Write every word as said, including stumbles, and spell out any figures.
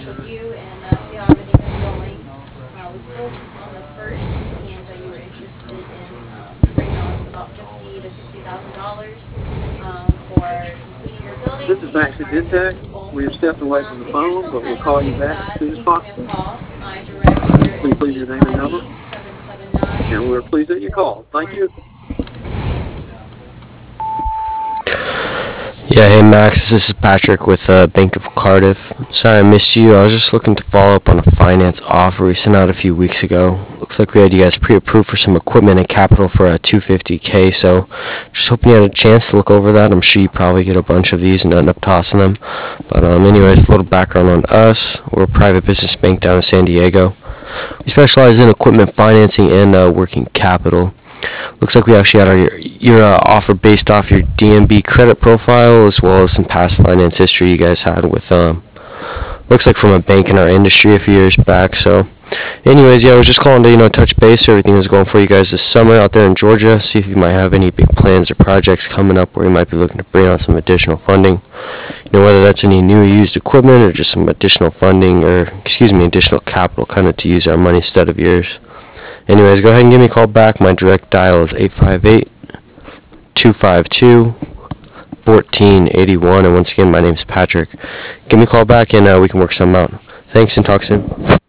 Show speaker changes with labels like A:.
A: touch with you and uh, see how everything is going. Uh, we spoke on the first, and uh, you were interested in um, bringing on about fifty to sixty thousand dollars um, for completing your building
B: This is
A: and
B: Maxie
A: trying to get
B: Dintech.
A: this full.
B: We have stepped away
A: Um,
B: from the
A: if you're
B: phone,
A: still
B: but we'll
A: planning
B: call
A: on
B: you
A: doing
B: back as
A: that,
B: soon as
A: please give me a
B: possible.
A: call. My direct number
B: Please
A: is
B: leave your
A: eight
B: name and
A: five
B: number,
A: eight, seven seven nine,
B: and we're pleased that you
A: zero
B: called.
A: four
B: Thank you.
C: Yeah, hey Max, this is Patrick with uh, Bank of Cardiff. Sorry I missed you. I was just looking to follow up on a finance offer we sent out a few weeks ago. Looks like we had you guys pre-approved for some equipment and capital for a two hundred fifty K, so just hoping you had a chance to look over that. I'm sure you probably get a bunch of these and end up tossing them. But um, anyways, a little background on us. We're a private business bank down in San Diego. We specialize in equipment financing and uh, working capital. Looks like we actually had our, your uh, offer based off your D N B credit profile as well as some past finance history you guys had with, um, looks like from a bank in our industry a few years back. So, anyways, yeah, I was just calling to, you know, touch base. Everything is going for you guys this summer out there in Georgia. See if you might have any big plans or projects coming up where you might be looking to bring on some additional funding. You know, whether that's any new or used equipment or just some additional funding or, excuse me, additional capital kind of to use our money instead of yours. Anyways, go ahead and give me a call back. My direct dial is eight five eight, two five two, one four eight one. And once again, my name is Patrick. Give me a call back and uh, we can work something out. Thanks and talk soon.